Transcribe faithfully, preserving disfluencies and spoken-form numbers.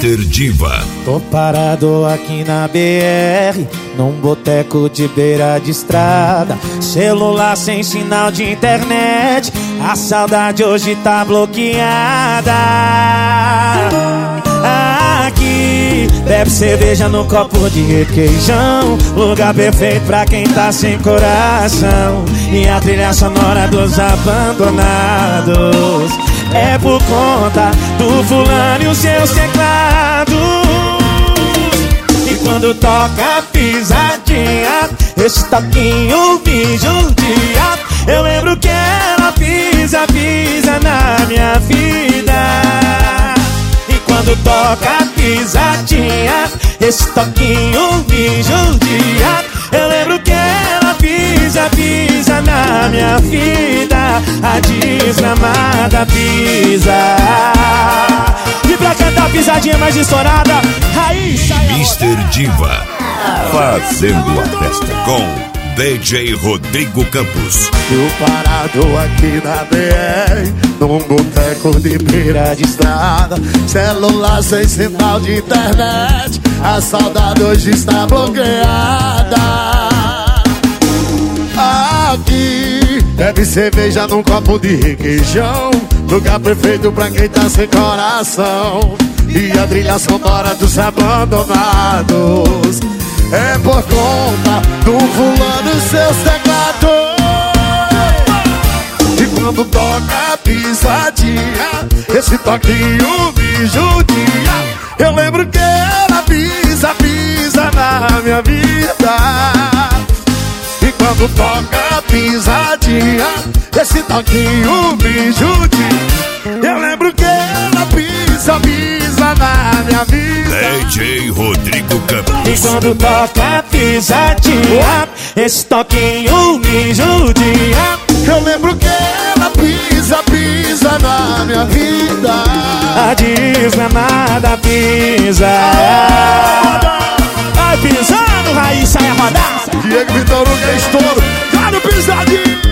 mister Diva. Tô parado aqui na B R, num boteco de beira de estrada. Celular sem sinal de internet, a saudade hoje tá bloqueada. Aqui, bebe cerveja no copo de requeijão, lugar perfeito pra quem tá sem coração. E a trilha sonora dos abandonados é por conta do fulano e os seus teclados. E quando toca a pisadinha, esse toquinho me judia. Eu lembro que ela pisa, pisa na minha vida. E quando toca a pisadinha, esse toquinho me judia. Eu lembro que ela pisa, pisa na minha vida. A desgramada pisa. E pra cantar a pisadinha mais estourada, Raíssa mister Diva, fazendo a festa com D J Rodrigo Campos. Eu parado aqui na B R, num boteco de beira de estrada. Celular sem sinal de internet, a saudade hoje está bloqueada. Aqui, bebe cerveja num copo de requeijão, lugar perfeito pra quem tá sem coração. E a trilha sonora dos abandonados é por conta do fulano e seus teclados. E quando toca a pisadinha, esse toquinho me judia. Eu lembro que ela pisa, pisa na minha vida. E quando toca a pisadinha, esse toquinho me judia. Eu lembro que ela pisa, pisa na minha vida. D J Rodrigo Campos. E quando toca a pisadinha, esse toquinho me judia. Eu lembro que ela pisa, pisa na minha vida. A desgramada pisa. Vai pisando, Raíssa é rodar. Diego Vitor Hugo é estouro. Tá no pisadinho.